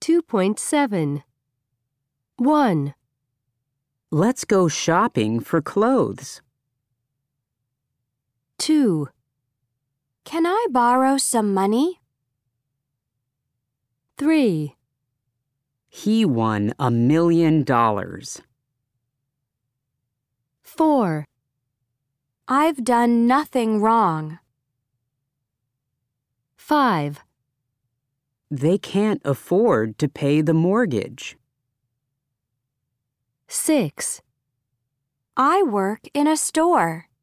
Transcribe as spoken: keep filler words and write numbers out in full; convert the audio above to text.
two point seven. one. Let's go shopping for clothes. two. Can I borrow some money? three. He won a million dollars. four. I've done nothing wrong. five. They can't afford to pay the mortgage. six. I work in a store.